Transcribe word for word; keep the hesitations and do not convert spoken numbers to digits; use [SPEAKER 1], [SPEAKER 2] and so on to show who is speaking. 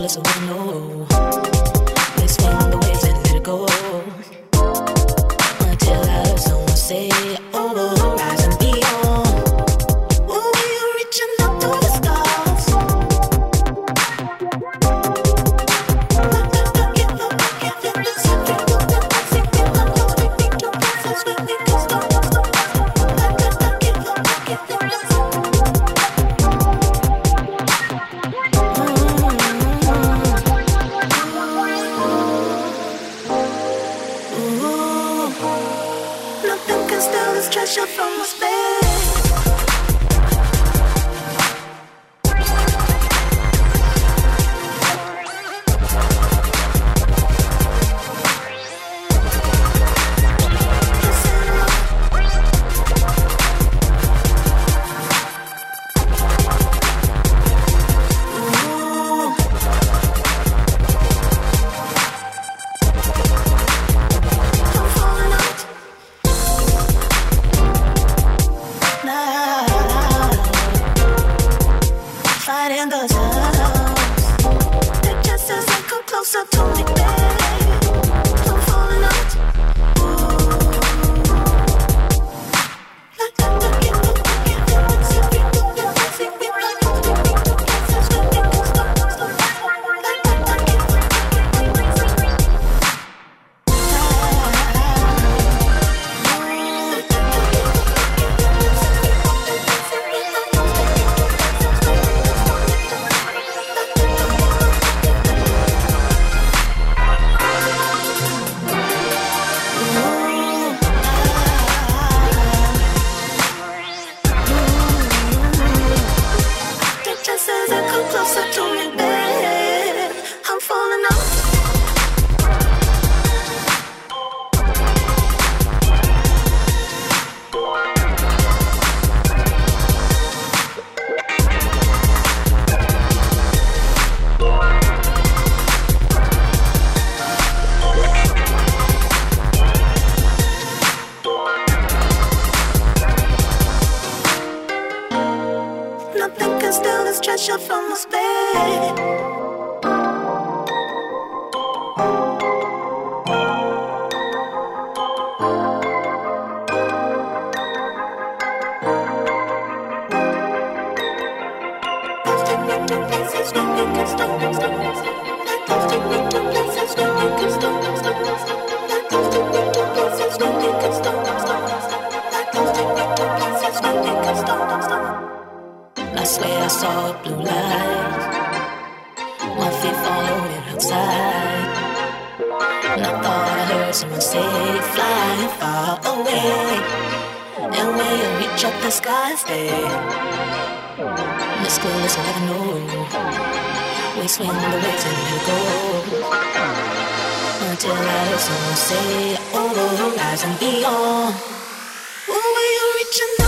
[SPEAKER 1] this I wanna know. We swing the waves and let it go. Until I heard someone say, oh, rise and beyond. Oh, we are reaching up to the stars. Don't give up, don't give up, it's everyone that wants it. We're not holding me to places where we can stop. Don't give up, don't give up, it's treasure from space. In the sounds, it just as I come closer to me, babe. I'm falling out. Closer to me, babe. I'm falling out. Nothing can steal this treasure from us, babe. I swear I saw a blue light, my feet floated outside, and I thought I heard someone say, flying far away, and when you reach up the sky, stay. This girl is what I know. We swing the waves and let it go. Until I heard someone say, oh, rise and beyond. Oh, we are reaching